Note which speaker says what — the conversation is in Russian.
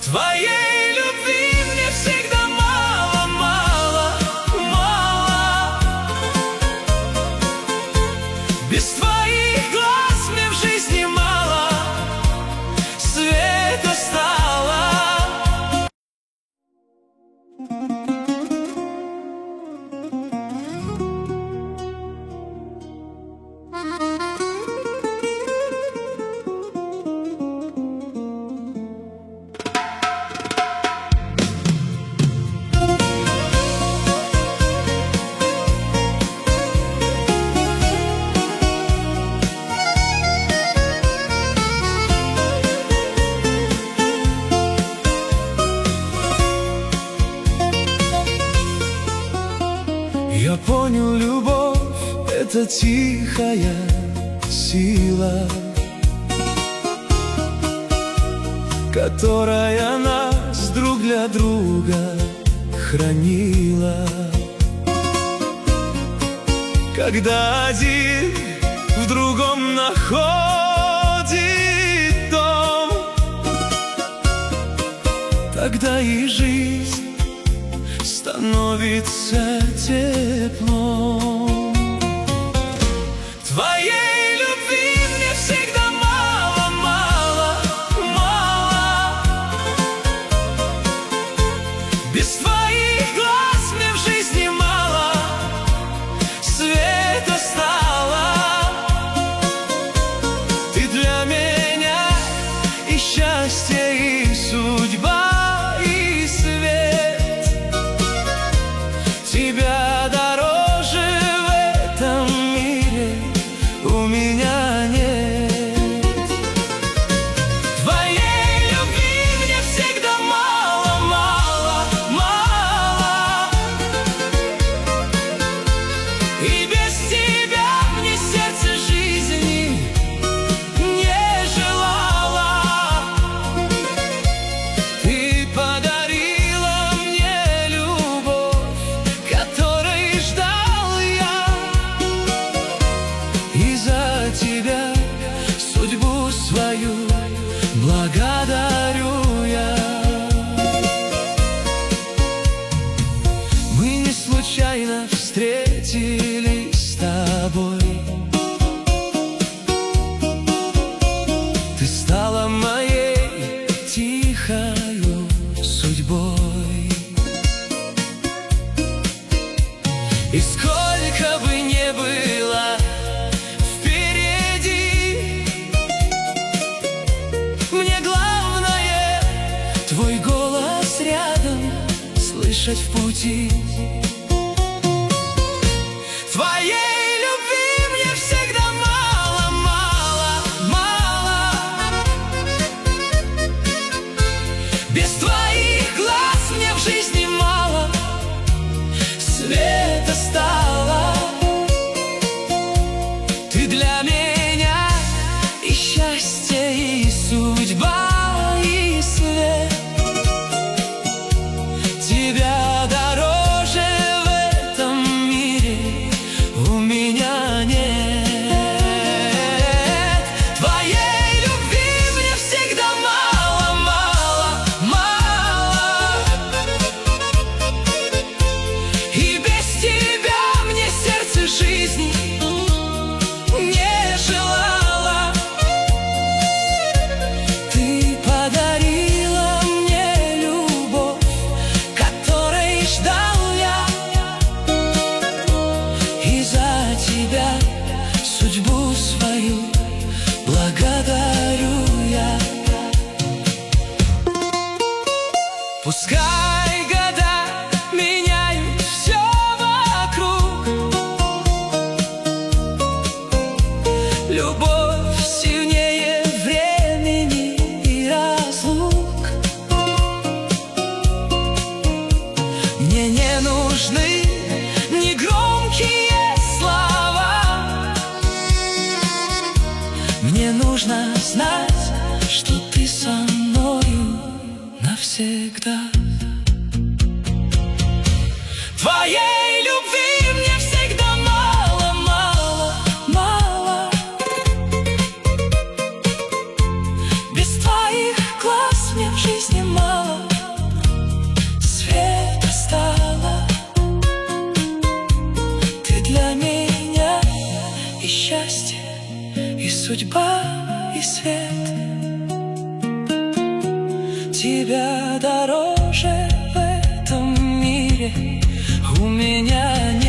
Speaker 1: Твоей любви мне всегда мало, мало, мало. Без твоих глаз мне в жизни мало света стало. Я понял, любовь — это тихая сила, которая нас друг для друга хранила. Когда один в другом находит дом, тогда и жизнь становится теплом. Твоей любви мне всегда мало, мало, мало. Без твоих глаз мне в жизни мало света стало. Ты для меня и счастье, и судьба, и свет. Тебя дороже в этом мире у меня нет. Твоей любви мне всегда мало, мало, мало. И без тебя мне сердце жизни не желало. Ты подарила мне любовь, которой ждал я, и за тебя судьбу свою благодарю я. Мы не случайно встретились с тобой. Ты стала моей тихою судьбой. И сколько бы ни было впереди, мне главное твой голос рядом слышать в пути. Твоей любви мне всегда мало, мало, мало. Без твоих глаз мне в жизни мало света стало. Ты для меня и счастье, и судьба, и свет. Тебя дороже в этом мире у меня нет. Твоей любви мне всегда мало, мало, мало. И без тебя мне сердце жизни не желало. Ты подарила мне любовь, которой ждал я, и за тебя судьбу свою благодарю я. Пускай года меняют все вокруг, любовь сильнее времени и разлук. Мне не нужны ни громкие слова, мне нужно знать, что ты со мною навсегда. Твоей любви мне всегда мало, мало, мало. Без твоих глаз мне в жизни мало судьба и свет. Тебя дороже в этом мире у меня нет.